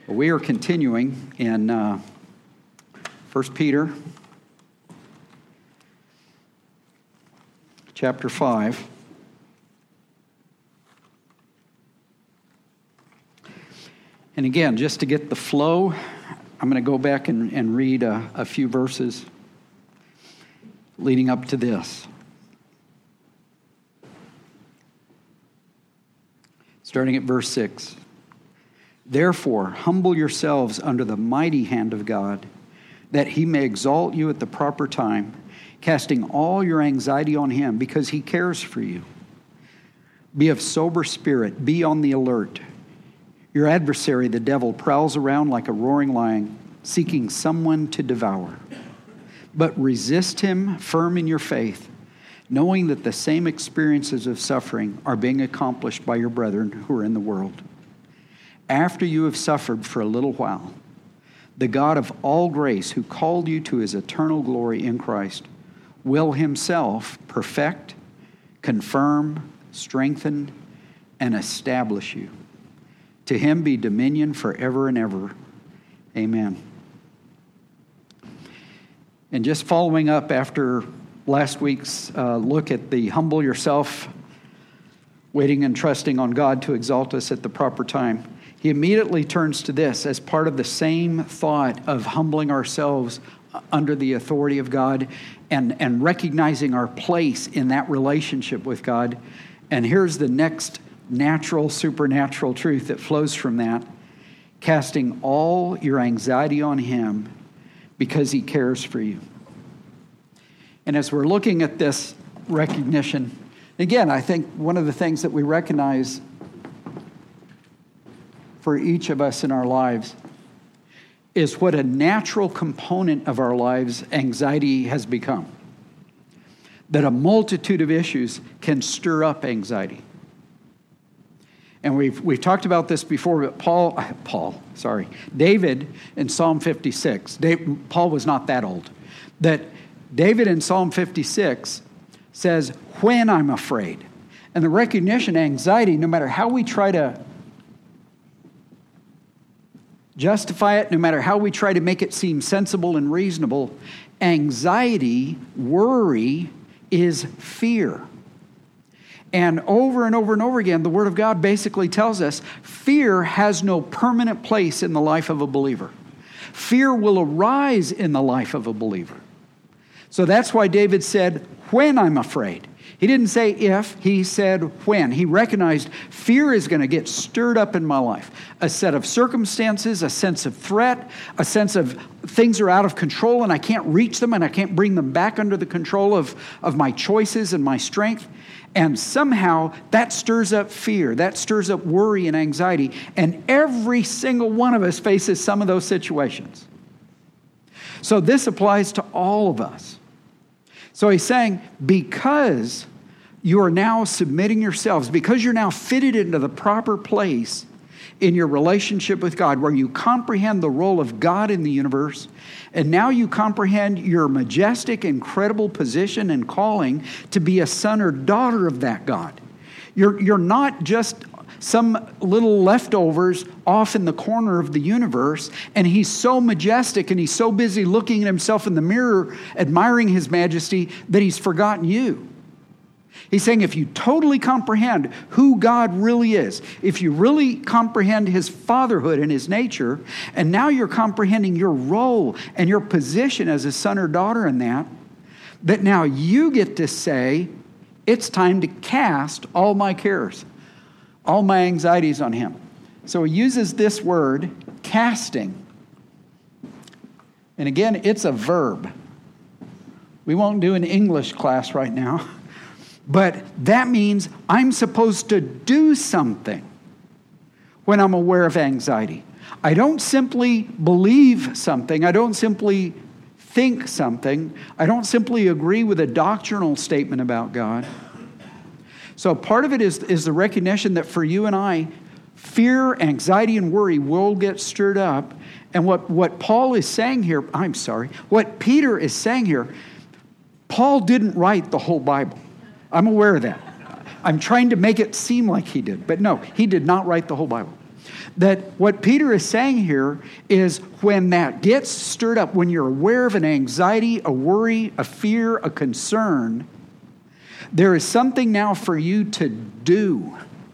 We are continuing in 1 Peter chapter 5. And again, just to get the flow, I'm going to go back and read a few verses leading up to this. Starting at verse 6. Therefore, humble yourselves under the mighty hand of God, that he may exalt you at the proper time, casting all your anxiety on him, because he cares for you. Be of sober spirit, be on the alert. Your adversary, the devil, prowls around like a roaring lion, seeking someone to devour. But resist him firm in your faith, knowing that the same experiences of suffering are being accomplished by your brethren who are in the world. After you have suffered for a little while, the God of all grace, who called you to his eternal glory in Christ, will himself perfect, confirm, strengthen, and establish you. To him be dominion forever and ever. Amen. And just following up after last week's look at the humble yourself, waiting and trusting on God to exalt us at the proper time, he immediately turns to this as part of the same thought of humbling ourselves under the authority of God and recognizing our place in that relationship with God. And here's the next natural, supernatural truth that flows from that: casting all your anxiety on him because he cares for you. And as we're looking at this recognition, again, I think one of the things that we recognize for each of us in our lives is what a natural component of our lives anxiety has become. That a multitude of issues can stir up anxiety. And we've talked about this before, but David in Psalm 56, Paul was not that old, that David in Psalm 56 says, when I'm afraid. And the recognition, anxiety, no matter how we try to justify it, no matter how we try to make it seem sensible and reasonable, anxiety, worry, is fear. And over and over and over again, the Word of God basically tells us fear has no permanent place in the life of a believer. Fear will arise in the life of a believer. So that's why David said, when I'm afraid. He didn't say if, he said when. He recognized fear is going to get stirred up in my life. A set of circumstances, a sense of threat, a sense of things are out of control and I can't reach them and I can't bring them back under the control of my choices and my strength. And somehow that stirs up fear, that stirs up worry and anxiety. And every single one of us faces some of those situations. So this applies to all of us. So he's saying, because you are now submitting yourselves, because you're now fitted into the proper place in your relationship with God, where you comprehend the role of God in the universe, and now you comprehend your majestic, incredible position and calling to be a son or daughter of that God. You're not just some little leftovers off in the corner of the universe, and he's so majestic and he's so busy looking at himself in the mirror, admiring his majesty, that he's forgotten you. He's saying if you totally comprehend who God really is, if you really comprehend his fatherhood and his nature, and now you're comprehending your role and your position as a son or daughter in that now you get to say, it's time to cast all my cares, all my anxieties on him. So he uses this word, casting. And again, it's a verb. We won't do an English class right now. But that means I'm supposed to do something when I'm aware of anxiety. I don't simply believe something. I don't simply think something. I don't simply agree with a doctrinal statement about God. So part of it is the recognition that for you and I, fear, anxiety, and worry will get stirred up. And what Paul is saying here, what Peter is saying here, Paul didn't write the whole Bible. I'm aware of that. I'm trying to make it seem like he did. But no, he did not write the whole Bible. That what Peter is saying here is when that gets stirred up, when you're aware of an anxiety, a worry, a fear, a concern, there is something now for you to do.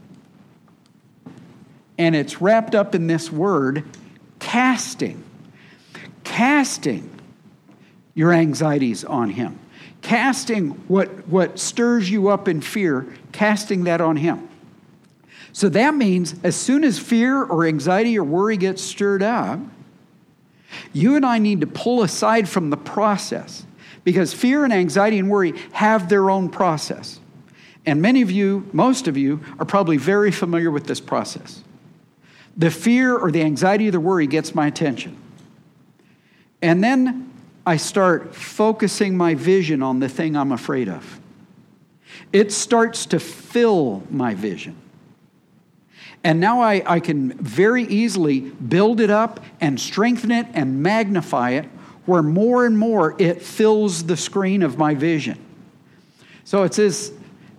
And it's wrapped up in this word, casting. Casting your anxieties on him. Casting what stirs you up in fear, casting that on him. So that means as soon as fear or anxiety or worry gets stirred up, you and I need to pull aside from the process, because fear and anxiety and worry have their own process. And many of you, most of you, are probably very familiar with this process. The fear or the anxiety or the worry gets my attention. And then I start focusing my vision on the thing I'm afraid of. It starts to fill my vision. And now I can very easily build it up and strengthen it and magnify it, where more and more it fills the screen of my vision. So it says,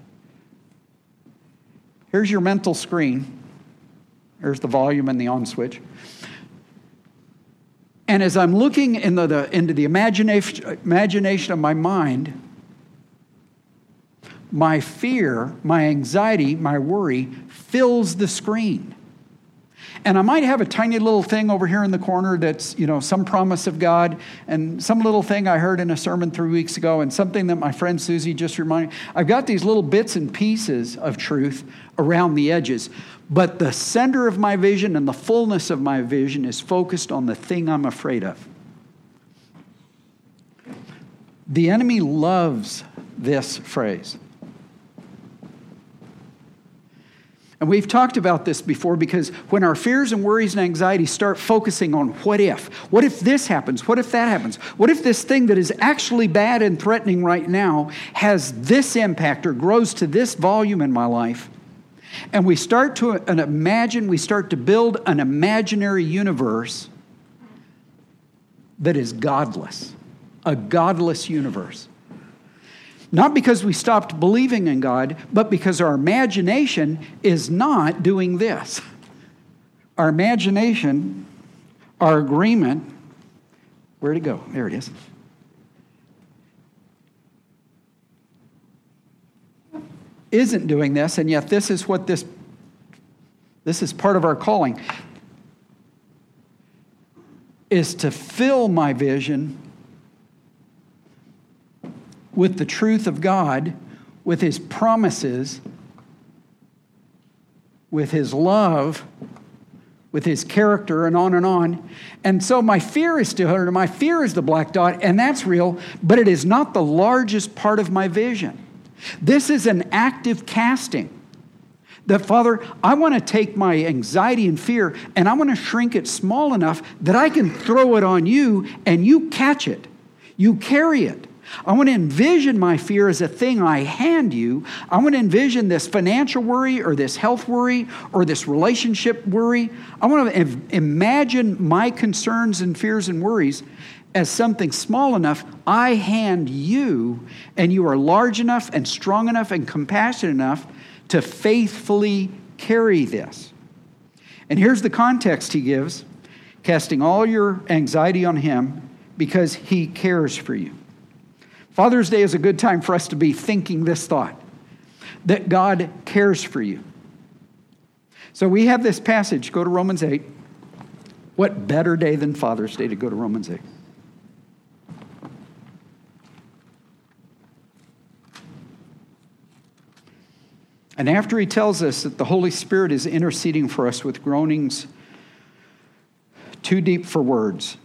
here's your mental screen. Here's the volume and the on switch. And as I'm looking into the imagination of my mind, my fear, my anxiety, my worry fills the screen. And I might have a tiny little thing over here in the corner that's, some promise of God, and some little thing I heard in a sermon 3 weeks ago, and something that my friend Susie just reminded me. I've got these little bits and pieces of truth around the edges, but the center of my vision and the fullness of my vision is focused on the thing I'm afraid of. The enemy loves this phrase. And we've talked about this before, because when our fears and worries and anxieties start focusing on what if this happens? What if that happens? What if this thing that is actually bad and threatening right now has this impact or grows to this volume in my life? And we start to build an imaginary universe that is godless, a godless universe. Not because we stopped believing in God, but because our imagination is not doing this. Our imagination, our agreement, where'd it go? There it is. Isn't doing this, and yet this is part of our calling, is to fill my vision with the truth of God, with His promises, with His love, with His character, and on and on. And so my fear is still here. My fear is the black dot, and that's real, but it is not the largest part of my vision. This is an active casting. That, Father, I want to take my anxiety and fear, and I want to shrink it small enough that I can throw it on you, and you catch it. You carry it. I want to envision my fear as a thing I hand you. I want to envision this financial worry or this health worry or this relationship worry. I want to imagine my concerns and fears and worries as something small enough I hand you, and you are large enough and strong enough and compassionate enough to faithfully carry this. And here's the context he gives: casting all your anxiety on Him because He cares for you. Father's Day is a good time for us to be thinking this thought, that God cares for you. So we have this passage. Go to Romans 8. What better day than Father's Day to go to Romans 8? And after he tells us that the Holy Spirit is interceding for us with groanings too deep for words,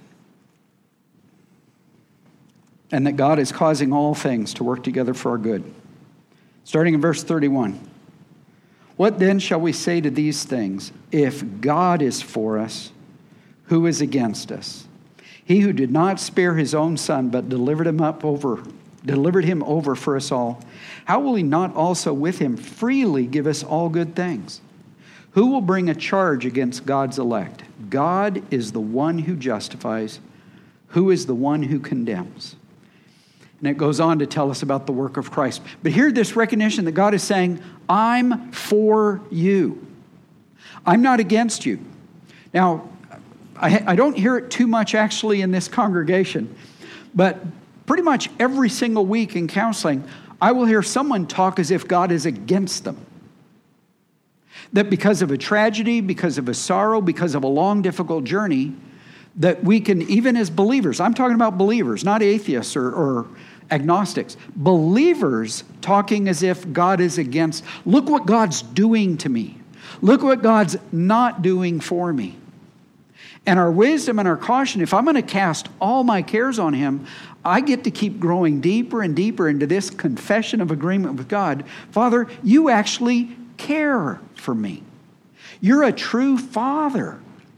and that God is causing all things to work together for our good. Starting in verse 31. What then shall we say to these things? If God is for us, who is against us? He who did not spare His own Son, but delivered him over for us all, how will He not also with Him freely give us all good things? Who will bring a charge against God's elect? God is the one who justifies. Who is the one who condemns? And it goes on to tell us about the work of Christ. But here, this recognition that God is saying, I'm for you. I'm not against you. Now, I don't hear it too much actually in this congregation, but pretty much every single week in counseling, I will hear someone talk as if God is against them. That because of a tragedy, because of a sorrow, because of a long, difficult journey, that we can, even as believers, I'm talking about believers, not atheists or agnostics, believers talking as if God is against. Look what God's doing to me. Look what God's not doing for me. And our wisdom and our caution, if I'm going to cast all my cares on him, I get to keep growing deeper and deeper into this confession of agreement with God. Father, you actually care for me. You're a true father.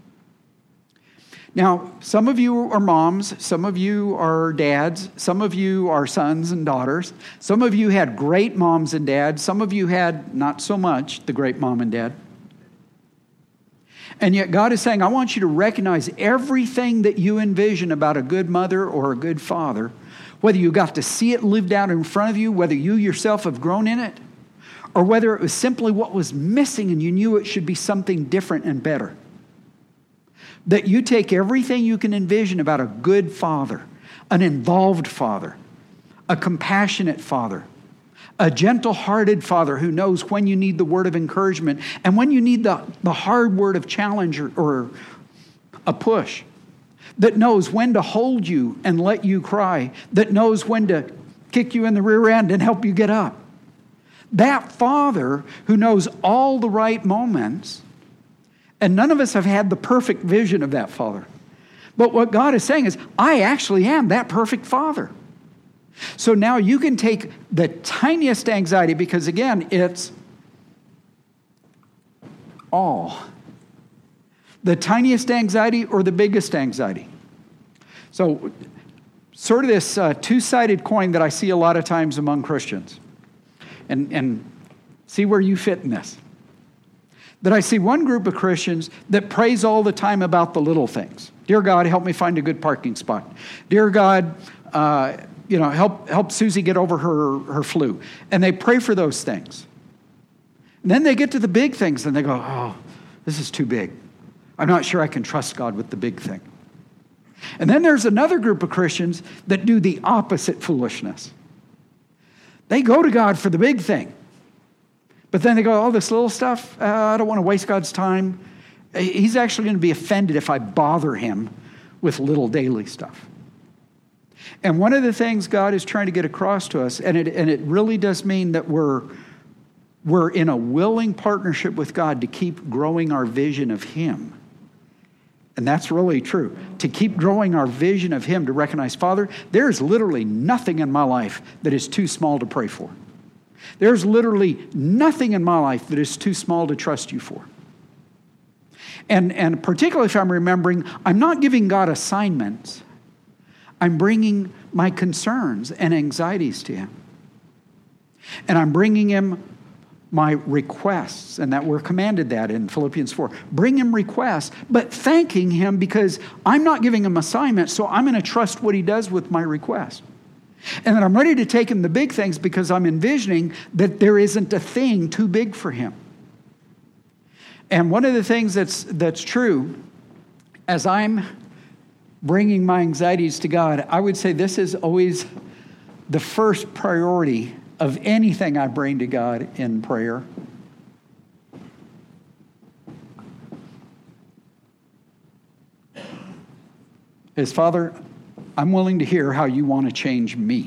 Now, some of you are moms, some of you are dads, some of you are sons and daughters. Some of you had great moms and dads. Some of you had not so much the great mom and dad. And yet God is saying, I want you to recognize everything that you envision about a good mother or a good father, whether you got to see it lived out in front of you, whether you yourself have grown in it, or whether it was simply what was missing and you knew it should be something different and better. That you take everything you can envision about a good father, an involved father, a compassionate father, a gentle-hearted father who knows when you need the word of encouragement and when you need the hard word of challenge or a push, that knows when to hold you and let you cry, that knows when to kick you in the rear end and help you get up. That father who knows all the right moments, and none of us have had the perfect vision of that father. But what God is saying is, I actually am that perfect father. So now you can take the tiniest anxiety, because again, it's all. The tiniest anxiety or the biggest anxiety. So sort of this two-sided coin that I see a lot of times among Christians. And see where you fit in this. That I see one group of Christians that prays all the time about the little things. Dear God, help me find a good parking spot. Dear God, help Susie get over her flu. And they pray for those things. And then they get to the big things and they go, oh, this is too big. I'm not sure I can trust God with the big thing. And then there's another group of Christians that do the opposite foolishness. They go to God for the big thing. But then they go, oh, this little stuff, I don't want to waste God's time. He's actually going to be offended if I bother him with little daily stuff. And one of the things God is trying to get across to us, and it really does mean that we're in a willing partnership with God to keep growing our vision of him. And that's really true. To keep growing our vision of him, to recognize, Father, there is literally nothing in my life that is too small to pray for. There's literally nothing in my life that is too small to trust you for. And particularly if I'm remembering, I'm not giving God assignments. I'm bringing my concerns and anxieties to him. And I'm bringing him my requests, and that we're commanded that in Philippians 4. Bring him requests, but thanking him because I'm not giving him assignments, so I'm going to trust what he does with my request. And then I'm ready to take him the big things because I'm envisioning that there isn't a thing too big for him. And one of the things that's true, as I'm bringing my anxieties to God, I would say this is always the first priority of anything I bring to God in prayer. Is, Father, I'm willing to hear how you want to change me.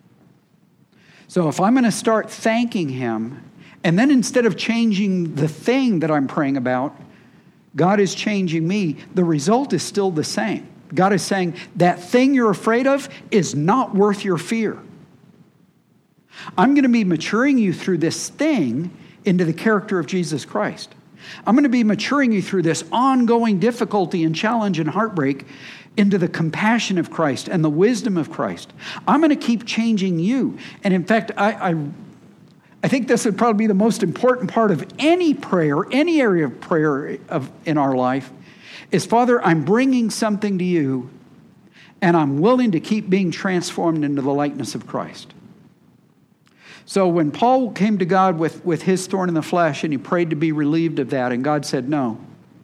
So if I'm going to start thanking him, and then instead of changing the thing that I'm praying about, God is changing me, the result is still the same. God is saying, that thing you're afraid of is not worth your fear. I'm going to be maturing you through this thing into the character of Jesus Christ. I'm going to be maturing you through this ongoing difficulty and challenge and heartbreak into the compassion of Christ and the wisdom of Christ. I'm going to keep changing you. And in fact, I think this would probably be the most important part of any prayer, any area of prayer in our life, is, Father, I'm bringing something to you, and I'm willing to keep being transformed into the likeness of Christ. So when Paul came to God with his thorn in the flesh and he prayed to be relieved of that, and God said no,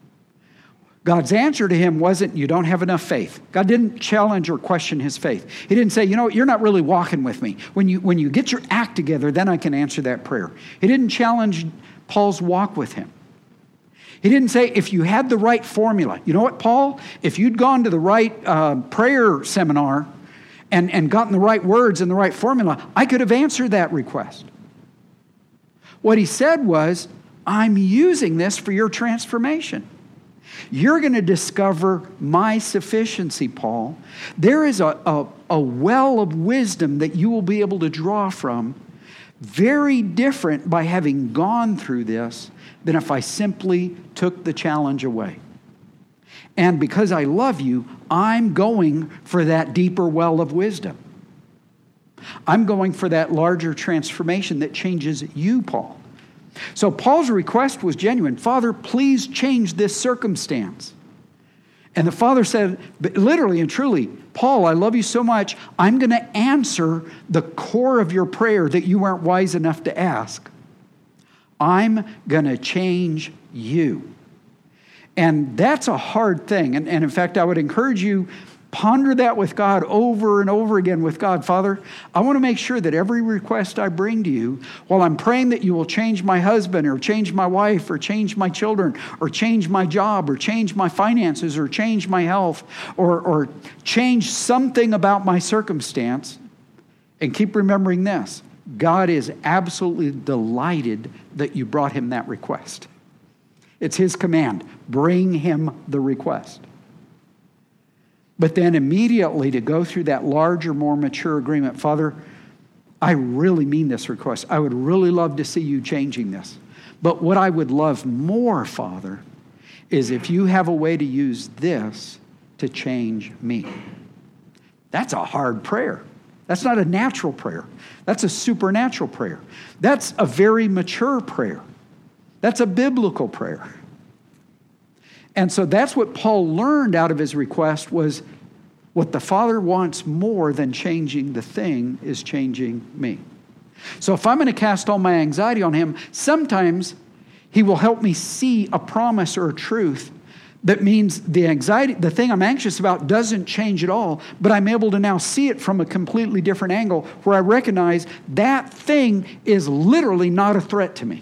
God's answer to him wasn't, you don't have enough faith. God didn't challenge or question his faith. He didn't say, you're not really walking with me. When you get your act together, then I can answer that prayer. He didn't challenge Paul's walk with him. He didn't say, if you had the right formula, you know what, Paul? If you'd gone to the right prayer seminar and gotten the right words and the right formula, I could have answered that request. What he said was, I'm using this for your transformation. You're going to discover my sufficiency, Paul. There is a well of wisdom that you will be able to draw from, very different by having gone through this than if I simply took the challenge away. And because I love you, I'm going for that deeper well of wisdom. I'm going for that larger transformation that changes you, Paul. So Paul's request was genuine. Father, please change this circumstance. And the Father said, literally and truly, Paul, I love you so much, I'm going to answer the core of your prayer that you weren't wise enough to ask. I'm going to change you. And that's a hard thing. And in fact, I would encourage you, ponder that with God over and over again with God. Father, I want to make sure that every request I bring to you, while I'm praying that you will change my husband or change my wife or change my children or change my job or change my finances or change my health or change something about my circumstance, and keep remembering this, God is absolutely delighted that you brought him that request. It's his command. Bring him the request. But then immediately to go through that larger, more mature agreement, Father, I really mean this request. I would really love to see you changing this. But what I would love more, Father, is if you have a way to use this to change me. That's a hard prayer. That's not a natural prayer. That's a supernatural prayer. That's a very mature prayer. That's a biblical prayer. And so that's what Paul learned out of his request was what the Father wants more than changing the thing is changing me. So if I'm going to cast all my anxiety on him, sometimes he will help me see a promise or a truth that means the anxiety, the thing I'm anxious about doesn't change at all, but I'm able to now see it from a completely different angle where I recognize that thing is literally not a threat to me.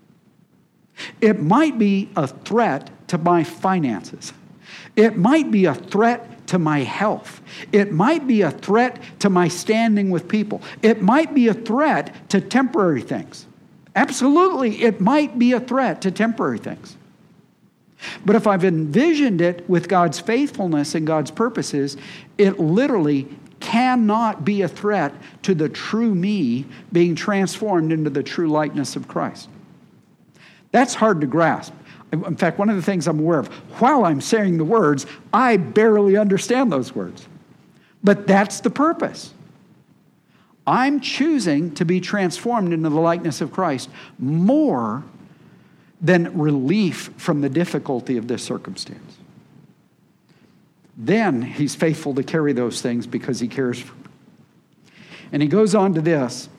It might be a threat to my finances. It might be a threat to my health. It might be a threat to my standing with people. It might be a threat to temporary things. Absolutely, it might be a threat to temporary things. But if I've envisioned it with God's faithfulness and God's purposes, it literally cannot be a threat to the true me being transformed into the true likeness of Christ. That's hard to grasp. In fact, one of the things I'm aware of, while I'm saying the words, I barely understand those words. But that's the purpose. I'm choosing to be transformed into the likeness of Christ more than relief from the difficulty of this circumstance. Then he's faithful to carry those things because he cares for me. And he goes on to this.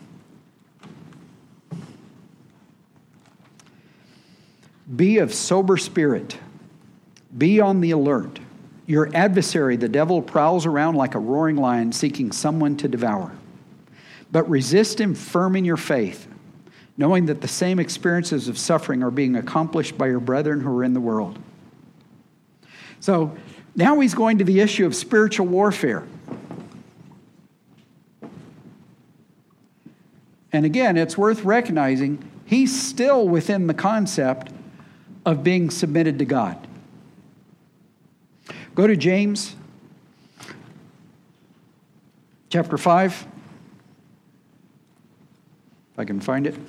Be of sober spirit. Be on the alert. Your adversary, the devil, prowls around like a roaring lion seeking someone to devour. But resist him firm in your faith, knowing that the same experiences of suffering are being accomplished by your brethren who are in the world. So now he's going to the issue of spiritual warfare. And again, it's worth recognizing he's still within the concept of being submitted to God. Go to James chapter 5. If I can find it.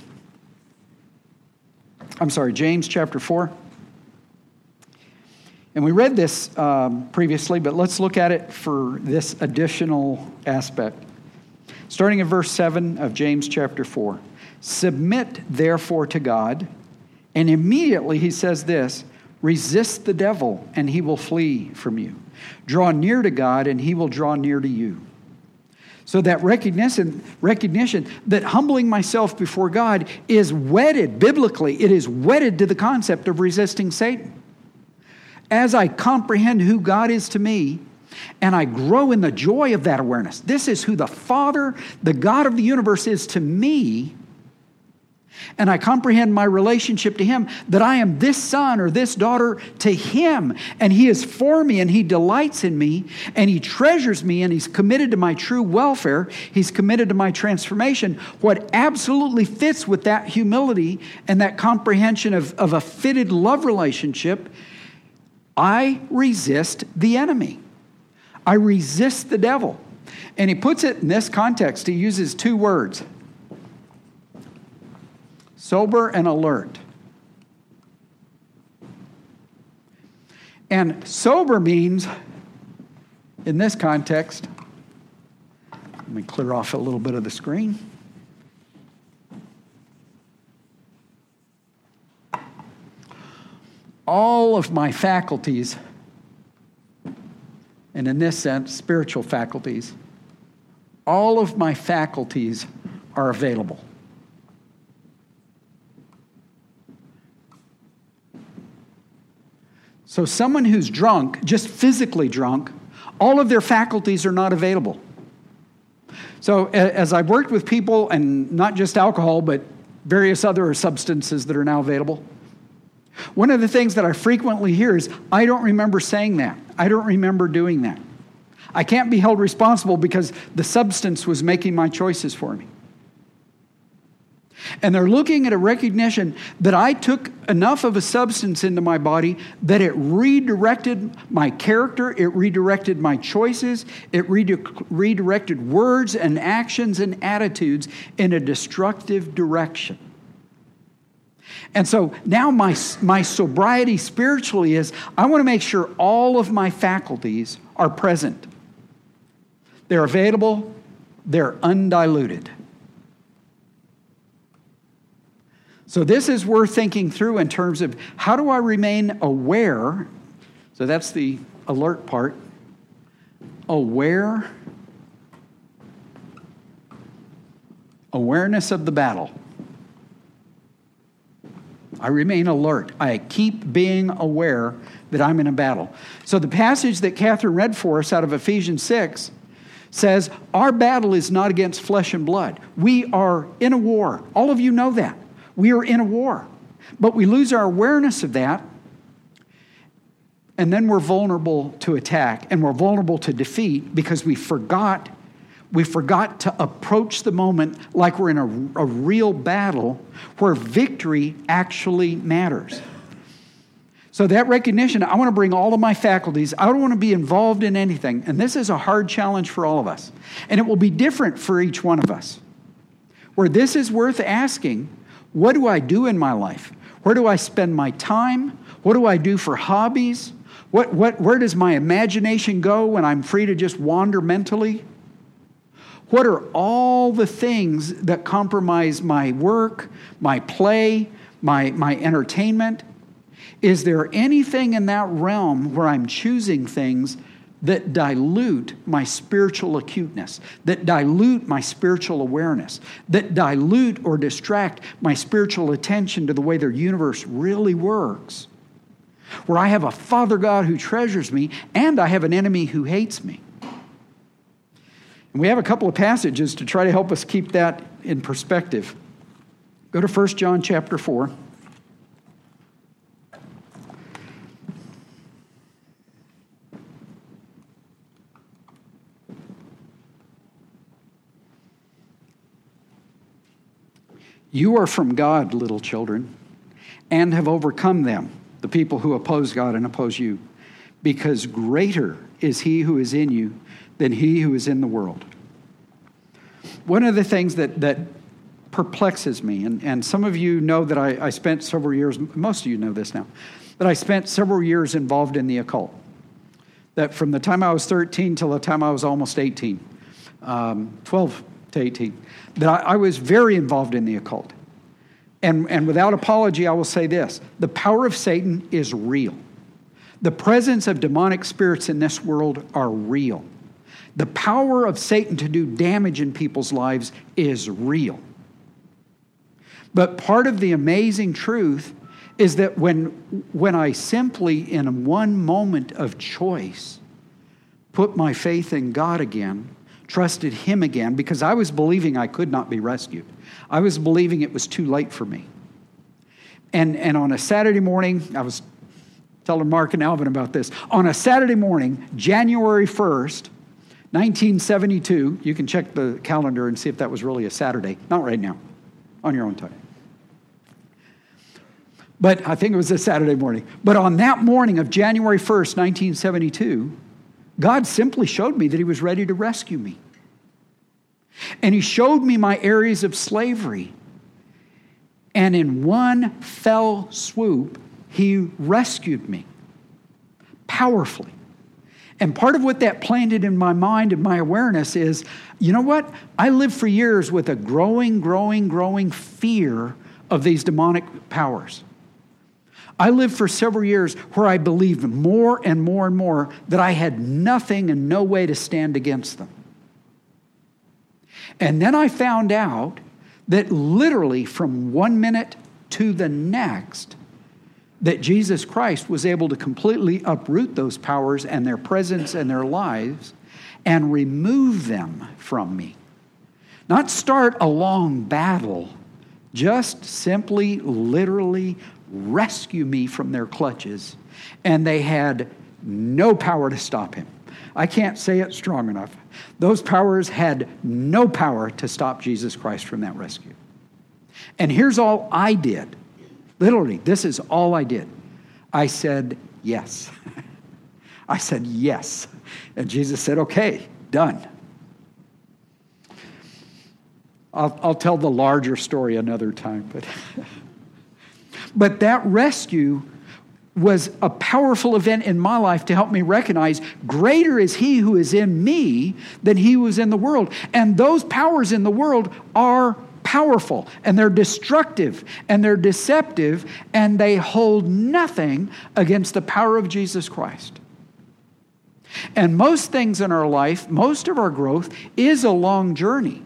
I'm sorry, James chapter 4. And we read this previously, but let's look at it for this additional aspect. Starting in verse 7 of James chapter 4. Submit therefore to God. And immediately he says this, resist the devil and he will flee from you. Draw near to God and he will draw near to you. So that recognition that humbling myself before God is wedded, biblically, it is wedded to the concept of resisting Satan. As I comprehend who God is to me, and I grow in the joy of that awareness, this is who the Father, the God of the universe is to me, and I comprehend my relationship to Him, that I am this son or this daughter to Him, and He is for me, and He delights in me, and He treasures me, and He's committed to my true welfare. He's committed to my transformation. What absolutely fits with that humility and that comprehension of a fitted love relationship, I resist the enemy. I resist the devil. And he puts it in this context. He uses two words: sober and alert. And sober means, in this context, let me clear off a little bit of the screen. All of my faculties, and in this sense, spiritual faculties, all of my faculties are available. So someone who's drunk, just physically drunk, all of their faculties are not available. So as I've worked with people, and not just alcohol, but various other substances that are now available, one of the things that I frequently hear is, I don't remember saying that. I don't remember doing that. I can't be held responsible because the substance was making my choices for me. And they're looking at a recognition that I took enough of a substance into my body that it redirected my character, it redirected my choices, it redirected words and actions and attitudes in a destructive direction. And so now my sobriety spiritually is, I want to make sure all of my faculties are present. They're available, they're undiluted. So this is worth thinking through in terms of, how do I remain aware? So that's the alert part. Aware. Awareness of the battle. I remain alert. I keep being aware that I'm in a battle. So the passage that Catherine read for us out of Ephesians 6 says, our battle is not against flesh and blood. We are in a war. All of you know that. We are in a war. But we lose our awareness of that, and then we're vulnerable to attack, and we're vulnerable to defeat because we forgot to approach the moment like we're in a real battle where victory actually matters. So that recognition, I want to bring all of my faculties. I don't want to be involved in anything. And this is a hard challenge for all of us. And it will be different for each one of us. Where this is worth asking, what do I do in my life? Where do I spend my time? What do I do for hobbies? Where does my imagination go when I'm free to just wander mentally? What are all the things that compromise my work, my play, my entertainment? Is there anything in that realm where I'm choosing things that dilute my spiritual acuteness, that dilute my spiritual awareness, that dilute or distract my spiritual attention to the way the universe really works? Where I have a Father God who treasures me, and I have an enemy who hates me. And we have a couple of passages to try to help us keep that in perspective. Go to 1 John chapter 4. You are from God, little children, and have overcome them, the people who oppose God and oppose you, because greater is He who is in you than he who is in the world. One of the things that perplexes me, and some of you know that I spent several years, most of you know this now, that I spent several years involved in the occult. That from the time I was 13 till the time I was almost 18, 12 to 18, that I was very involved in the occult. And without apology, I will say this: the power of Satan is real. The presence of demonic spirits in this world are real. The power of Satan to do damage in people's lives is real. But part of the amazing truth is that when I simply, in one moment of choice, put my faith in God again, trusted Him again, because I was believing I could not be rescued. I was believing it was too late for me. And on a Saturday morning, I was telling Mark and Alvin about this. On a Saturday morning, January 1st, 1972, you can check the calendar and see if that was really a Saturday. Not right now, on your own time. But I think it was a Saturday morning. But on that morning of January 1st, 1972, God simply showed me that He was ready to rescue me. And He showed me my areas of slavery. And in one fell swoop, He rescued me powerfully. And part of what that planted in my mind and my awareness is, you know what? I lived for years with a growing fear of these demonic powers. I lived for several years where I believed more and more that I had nothing and no way to stand against them. And then I found out that literally from one minute to the next, that Jesus Christ was able to completely uproot those powers and their presence and their lives and remove them from me. Not start a long battle, just simply, literally rescue me from their clutches. And they had no power to stop Him. I can't say it strong enough. Those powers had no power to stop Jesus Christ from that rescue. And here's all I did. Literally, this is all I did. I said yes. I said yes. And Jesus said, okay, done. I'll tell the larger story another time. But that rescue was a powerful event in my life to help me recognize greater is He who is in me than he who is in the world. And those powers in the world are powerful, and they're destructive, and they're deceptive, and they hold nothing against the power of Jesus Christ. And most things in our life, most of our growth is a long journey.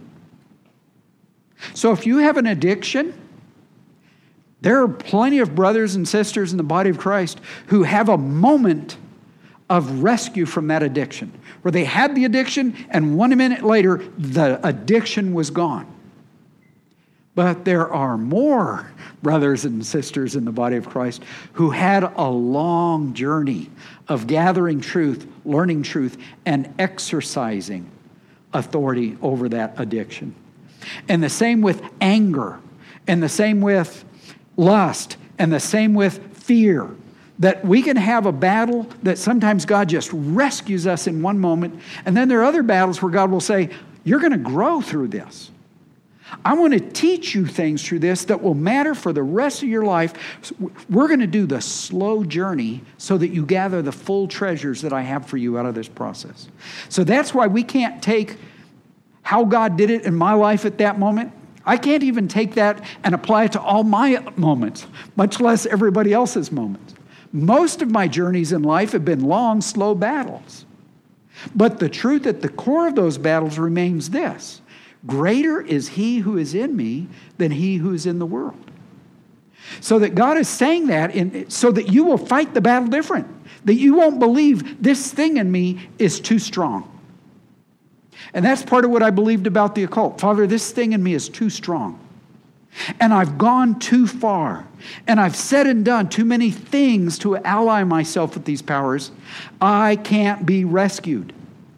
So if you have an addiction, there are plenty of brothers and sisters in the body of Christ who have a moment of rescue from that addiction, where they had the addiction and 1 minute later, the addiction was gone. But there are more brothers and sisters in the body of Christ who had a long journey of gathering truth, learning truth, and exercising authority over that addiction. And the same with anger, and the same with lust, and the same with fear. That we can have a battle that sometimes God just rescues us in one moment, and then there are other battles where God will say, you're going to grow through this. I want to teach you things through this that will matter for the rest of your life. We're going to do the slow journey so that you gather the full treasures that I have for you out of this process. So that's why we can't take how God did it in my life at that moment. I can't even take that and apply it to all my moments, much less everybody else's moments. Most of my journeys in life have been long, slow battles. But the truth at the core of those battles remains this: greater is He who is in me than he who is in the world. So that God is saying that so that you will fight the battle different. That you won't believe this thing in me is too strong. And that's part of what I believed about the occult. Father, this thing in me is too strong. And I've gone too far. And I've said and done too many things to ally myself with these powers. I can't be rescued.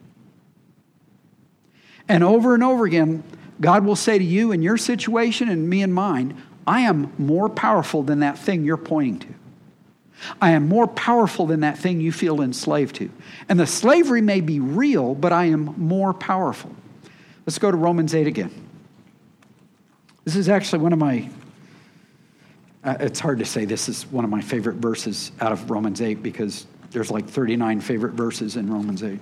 And over again, God will say to you in your situation and me and mine, I am more powerful than that thing you're pointing to. I am more powerful than that thing you feel enslaved to. And the slavery may be real, but I am more powerful. Let's go to Romans 8 again. This is actually one of my, it's hard to say this is one of my favorite verses out of Romans 8 because there's like 39 favorite verses in Romans 8.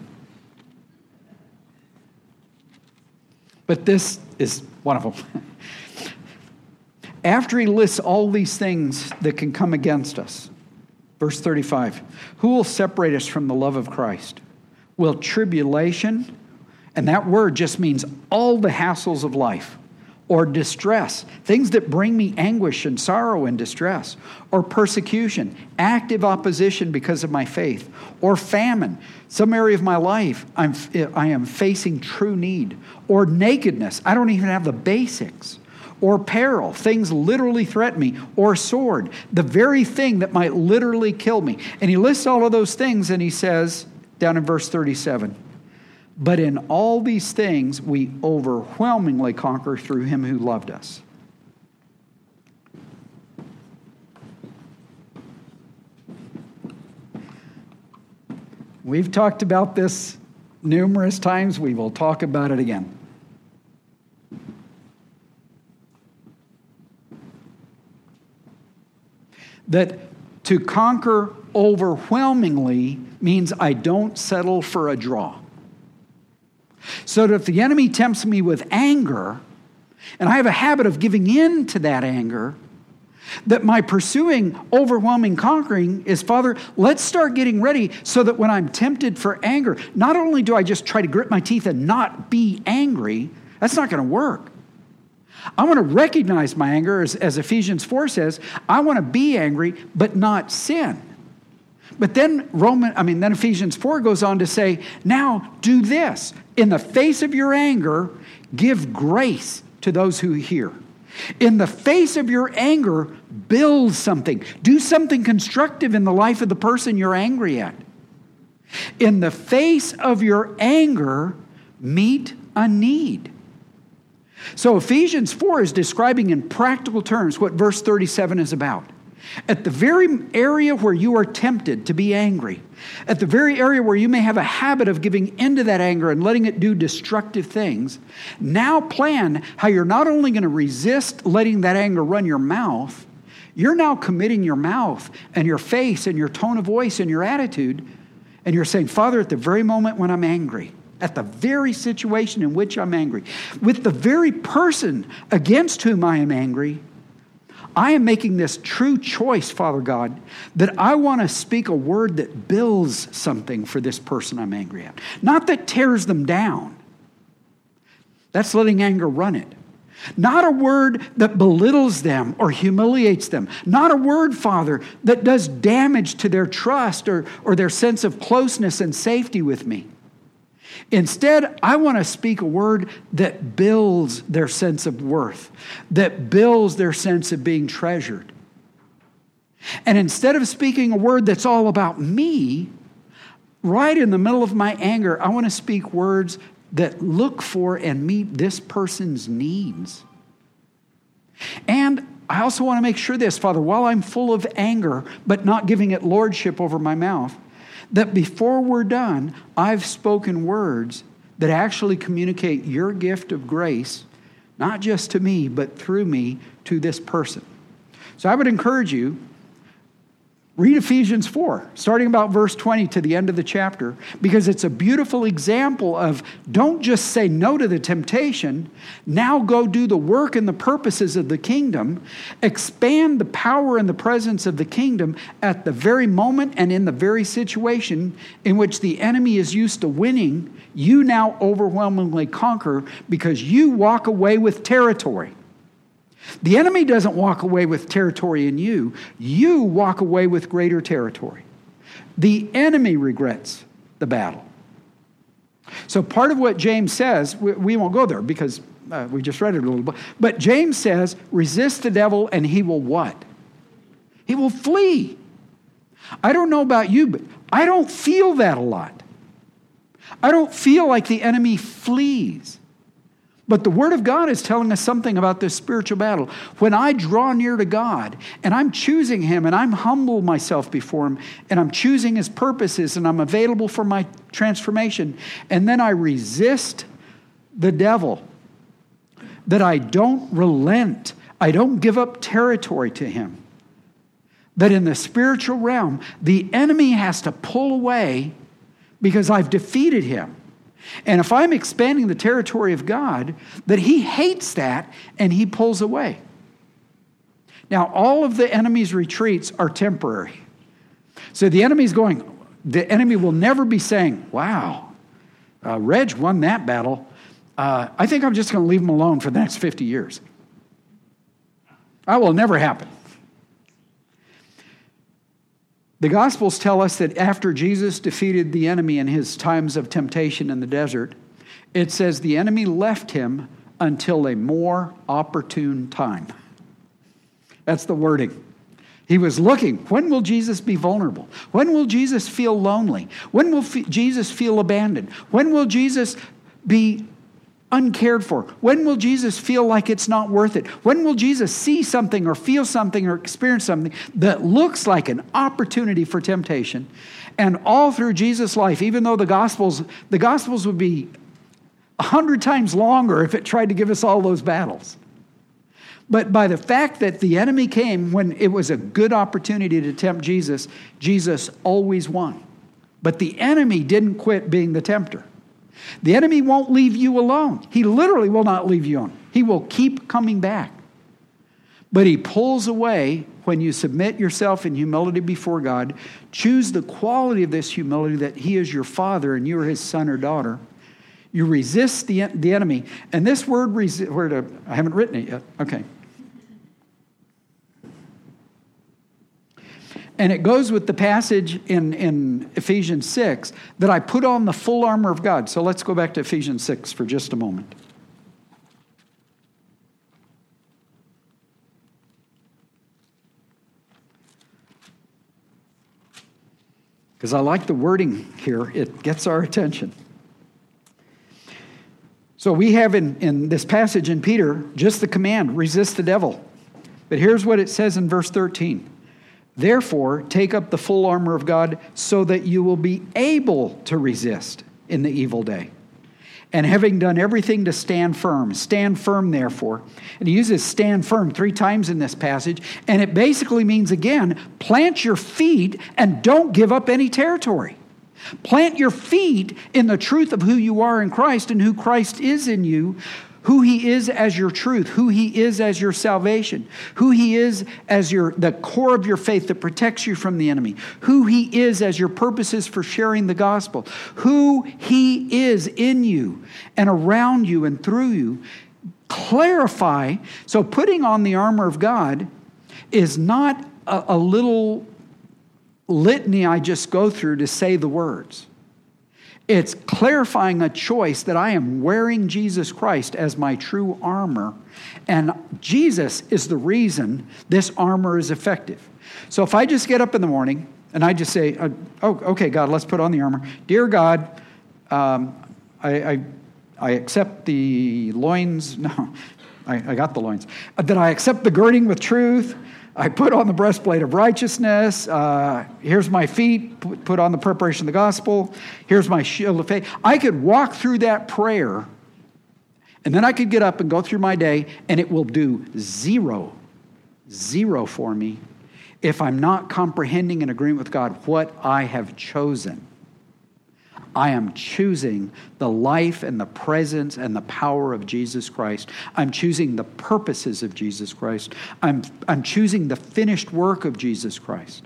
But this is one of them. After he lists all these things that can come against us, verse 35, who will separate us from the love of Christ? Will tribulation, And that word just means all the hassles of life, or distress, things that bring me anguish and sorrow and distress, or persecution, active opposition because of my faith, or famine, some area of my life I am facing true need, or nakedness, I don't even have the basics, or peril, things literally threaten me, or sword, the very thing that might literally kill me. And he lists all of those things, and he says, down in verse 37, but in all these things we overwhelmingly conquer through him who loved us. We've talked about this numerous times. We will talk about it again. That to conquer overwhelmingly means I don't settle for a draw. So that if the enemy tempts me with anger, and I have a habit of giving in to that anger, that my pursuing, overwhelming conquering is, Father, let's start getting ready so that when I'm tempted for anger, not only do I just try to grit my teeth and not be angry, that's not going to work. I want to recognize my anger, as Ephesians 4 says, I want to be angry, but not sin. But then Ephesians 4 goes on to say, now do this. In the face of your anger, give grace to those who hear. In the face of your anger, build something. Do something constructive in the life of the person you're angry at. In the face of your anger, meet a need. So Ephesians 4 is describing in practical terms what verse 37 is about. At the very area where you are tempted to be angry, at the very area where you may have a habit of giving into that anger and letting it do destructive things, now plan how you're not only going to resist letting that anger run your mouth, you're now committing your mouth and your face and your tone of voice and your attitude, and you're saying, Father, at the very moment when I'm angry, at the very situation in which I'm angry, with the very person against whom I am angry, I am making this true choice, Father God, that I want to speak a word that builds something for this person I'm angry at. Not that tears them down. That's letting anger run it. Not a word that belittles them or humiliates them. Not a word, Father, that does damage to their trust or their sense of closeness and safety with me. Instead, I want to speak a word that builds their sense of worth, that builds their sense of being treasured. And instead of speaking a word that's all about me, right in the middle of my anger, I want to speak words that look for and meet this person's needs. And I also want to make sure this, Father, while I'm full of anger, but not giving it lordship over my mouth, that before we're done, I've spoken words that actually communicate your gift of grace, not just to me, but through me to this person. So I would encourage you, read Ephesians 4, starting about verse 20 to the end of the chapter, because it's a beautiful example of don't just say no to the temptation, now go do the work and the purposes of the kingdom, expand the power and the presence of the kingdom at the very moment and in the very situation in which the enemy is used to winning, you now overwhelmingly conquer because you walk away with territory. The enemy doesn't walk away with territory in you. You walk away with greater territory. The enemy regrets the battle. So part of what James says, we won't go there because we just read it a little bit. But James says, resist the devil and he will what? He will flee. I don't know about you, but I don't feel that a lot. I don't feel like the enemy flees. But the Word of God is telling us something about this spiritual battle. When I draw near to God and I'm choosing Him and I'm humble myself before Him and I'm choosing His purposes and I'm available for my transformation, and then I resist the devil, that I don't relent, I don't give up territory to him, that in the spiritual realm, the enemy has to pull away because I've defeated him. And if I'm expanding the territory of God, that he hates that and he pulls away. Now, all of the enemy's retreats are temporary. So the enemy will never be saying, wow, Reg won that battle. I think I'm just going to leave him alone for the next 50 years. That will never happen. The Gospels tell us that after Jesus defeated the enemy in his times of temptation in the desert, it says the enemy left him until a more opportune time. That's the wording. He was looking. When will Jesus be vulnerable? When will Jesus feel lonely? When will Jesus feel abandoned? When will Jesus be uncared for? When will Jesus feel like it's not worth it? When will Jesus see something or feel something or experience something that looks like an opportunity for temptation? And all through Jesus' life, even though the Gospels would be 100 times longer if it tried to give us all those battles. But by the fact that the enemy came when it was a good opportunity to tempt Jesus, Jesus always won. But the enemy didn't quit being the tempter. The enemy won't leave you alone. He literally will not leave you alone. He will keep coming back. But he pulls away when you submit yourself in humility before God. Choose the quality of this humility that he is your father and you are his son or daughter. You resist the enemy. And this word, I haven't written it yet. Okay. And it goes with the passage in Ephesians 6 that I put on the full armor of God. So let's go back to Ephesians 6 for just a moment. Because I like the wording here. It gets our attention. So we have in this passage in Peter just the command, resist the devil. But here's what it says in verse 13. Therefore, take up the full armor of God so that you will be able to resist in the evil day. And having done everything to stand firm therefore. And he uses stand firm 3 times in this passage. And it basically means, again, plant your feet and don't give up any territory. Plant your feet in the truth of who you are in Christ and who Christ is in you, who he is as your truth, who he is as your salvation, who he is as the core of your faith that protects you from the enemy, who he is as your purposes for sharing the gospel, who he is in you and around you and through you. Clarify. So putting on the armor of God is not a little litany I just go through to say the words. It's clarifying a choice that I am wearing Jesus Christ as my true armor, and Jesus is the reason this armor is effective. So if I just get up in the morning and I just say, "Oh, okay, God, let's put on the armor." Dear God, I accept the loins. No, I got the loins. That I accept the girding with truth. I put on the breastplate of righteousness. Here's my feet. Put on the preparation of the gospel. Here's my shield of faith. I could walk through that prayer, and then I could get up and go through my day, and it will do zero for me if I'm not comprehending and agreeing with God what I have chosen. I am choosing the life and the presence and the power of Jesus Christ. I'm choosing the purposes of Jesus Christ. I'm choosing the finished work of Jesus Christ.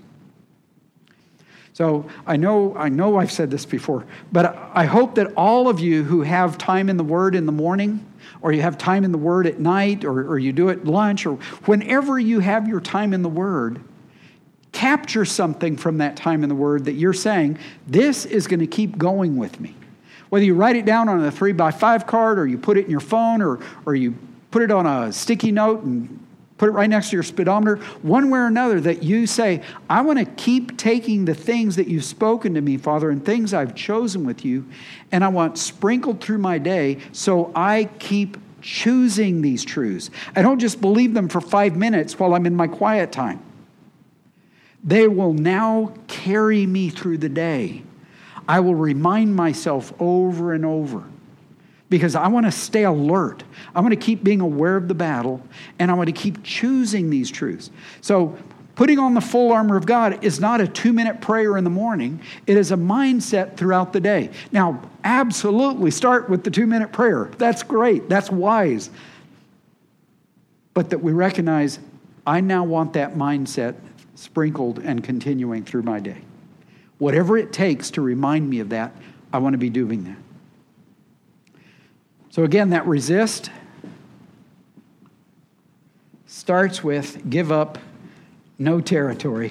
So I know I've said this before, but I hope that all of you who have time in the Word in the morning, or you have time in the Word at night, or you do it at lunch, or whenever you have your time in the Word, capture something from that time in the Word that you're saying, this is going to keep going with me. Whether you write it down on a 3x5 card, or you put it in your phone, or you put it on a sticky note and put it right next to your speedometer, one way or another, that you say, I want to keep taking the things that you've spoken to me, Father, and things I've chosen with you, and I want sprinkled through my day so I keep choosing these truths. I don't just believe them for 5 minutes while I'm in my quiet time. They will now carry me through the day. I will remind myself over and over because I want to stay alert. I want to keep being aware of the battle, and I want to keep choosing these truths. So putting on the full armor of God is not a 2-minute prayer in the morning. It is a mindset throughout the day. Now, absolutely start with the 2-minute prayer. That's great. That's wise. But that we recognize, I now want that mindset sprinkled and continuing through my day. Whatever it takes to remind me of that, I want to be doing that. So again, that resist starts with give up no territory.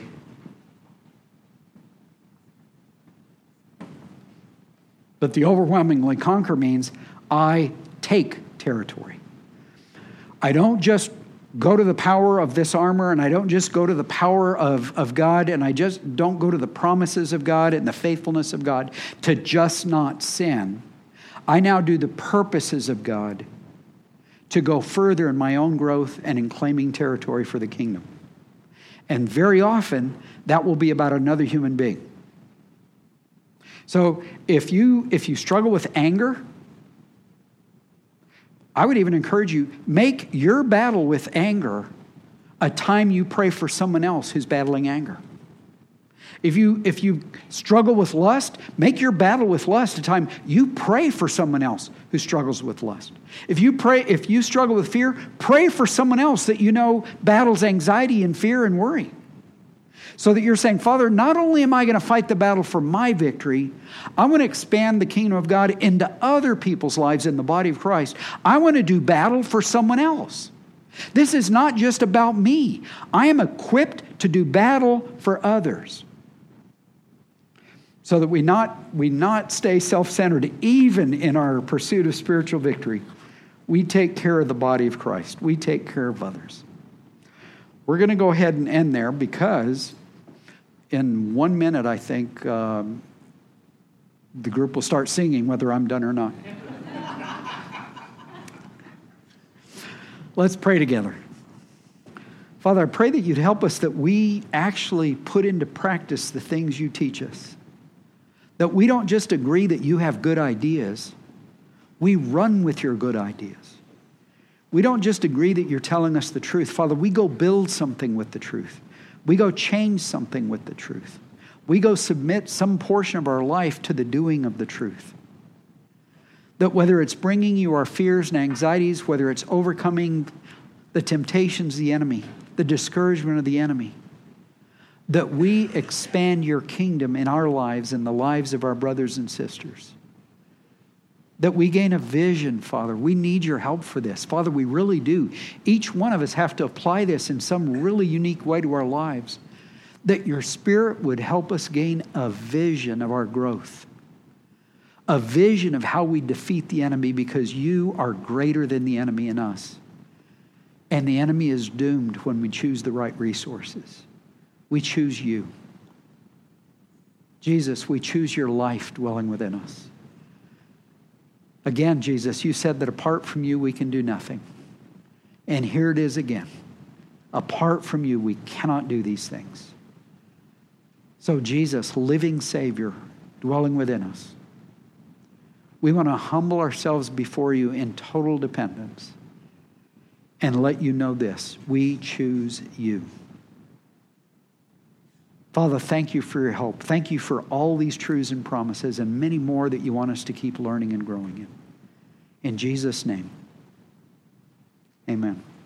But the overwhelmingly conquer means I take territory. I don't just go to the power of this armor, and I don't just go to the power of God, and I just don't go to the promises of God and the faithfulness of God to just not sin. I now do the purposes of God to go further in my own growth and in claiming territory for the kingdom. And very often, that will be about another human being. So if you struggle with anger, I would even encourage you, make your battle with anger a time you pray for someone else who's battling anger. If you struggle with lust, make your battle with lust a time you pray for someone else who struggles with lust. If you struggle with fear, pray for someone else that you know battles anxiety and fear and worry. So that you're saying, Father, not only am I going to fight the battle for my victory, I want to expand the kingdom of God into other people's lives in the body of Christ. I want to do battle for someone else. This is not just about me. I am equipped to do battle for others. So that we not stay self-centered, even in our pursuit of spiritual victory. We take care of the body of Christ. We take care of others. We're going to go ahead and end there because in 1 minute, I think, the group will start singing whether I'm done or not. Let's pray together. Father, I pray that you'd help us that we actually put into practice the things you teach us. That we don't just agree that you have good ideas. We run with your good ideas. We don't just agree that you're telling us the truth. Father, we go build something with the truth. We go change something with the truth. We go submit some portion of our life to the doing of the truth. That whether it's bringing you our fears and anxieties, whether it's overcoming the temptations of the enemy, the discouragement of the enemy, that we expand your kingdom in our lives and the lives of our brothers and sisters. That we gain a vision, Father. We need your help for this. Father, we really do. Each one of us have to apply this in some really unique way to our lives. That your Spirit would help us gain a vision of our growth. A vision of how we defeat the enemy because you are greater than the enemy in us. And the enemy is doomed when we choose the right resources. We choose you. Jesus, we choose your life dwelling within us. Again, Jesus, you said that apart from you, we can do nothing. And here it is again. Apart from you, we cannot do these things. So Jesus, living Savior, dwelling within us, we want to humble ourselves before you in total dependence and let you know this. We choose you. Father, thank you for your help. Thank you for all these truths and promises and many more that you want us to keep learning and growing in. In Jesus' name, amen.